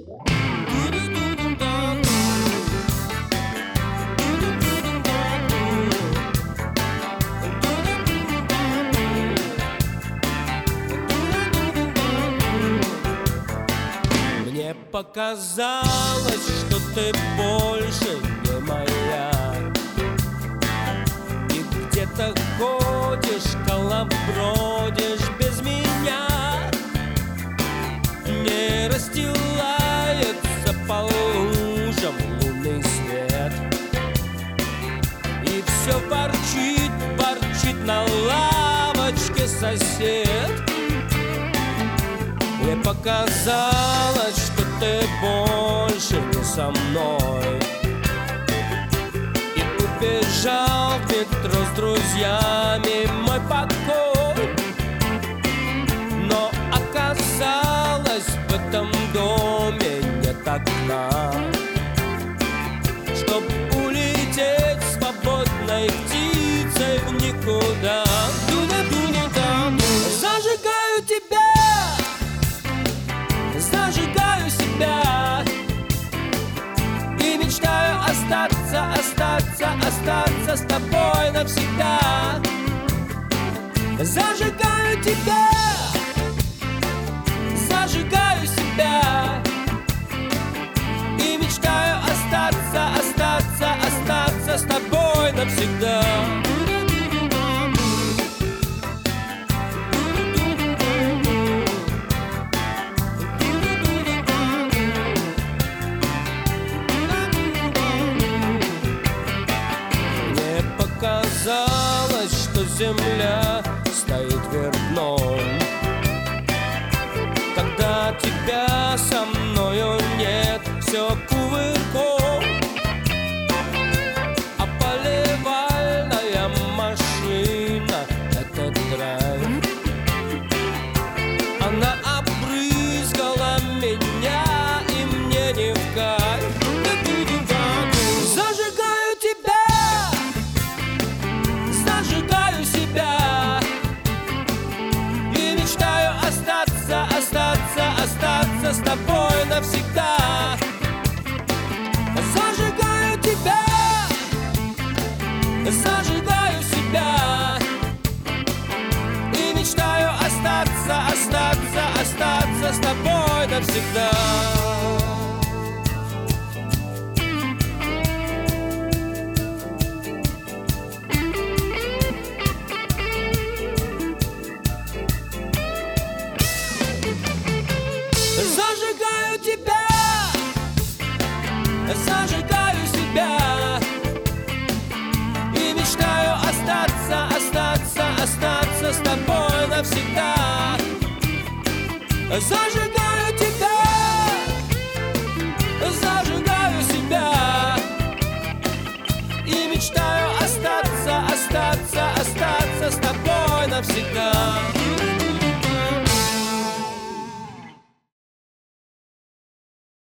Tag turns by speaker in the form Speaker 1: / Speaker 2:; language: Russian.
Speaker 1: Мне показалось, что ты больше не моя, и где-то ходишь, колобродишь без меня. Не расстилается по лужам лунный свет, и все ворчит, ворчит на лавочке сосед. Мне показалось, что ты больше не со мной, и убежал в метро с друзьями мой покой. Но оказалось, в этом доме нет окна, чтоб улететь свободной птицей в никуда. Зажигаю тебя, зажигаю себя, и мечтаю остаться, остаться, остаться с тобой навсегда. Зажигаю тебя, зажигаю себя, и мечтаю остаться, остаться, остаться с тобой навсегда. Казалось, что земля стоит вверх дном, когда тебя со мною нет, все кувырком. А поливальная машина — это драйв, она обрызгала меня, и мне не в кайф. Зажигаю тебя, зажигаю себя, и мечтаю остаться, остаться, остаться с тобой навсегда. Зажигаю тебя, зажигаю себя, и мечтаю остаться, остаться, остаться с тобой навсегда. Зажигаю тебя, зажигаю себя, и мечтаю остаться, остаться, остаться с тобой навсегда. Зажигаю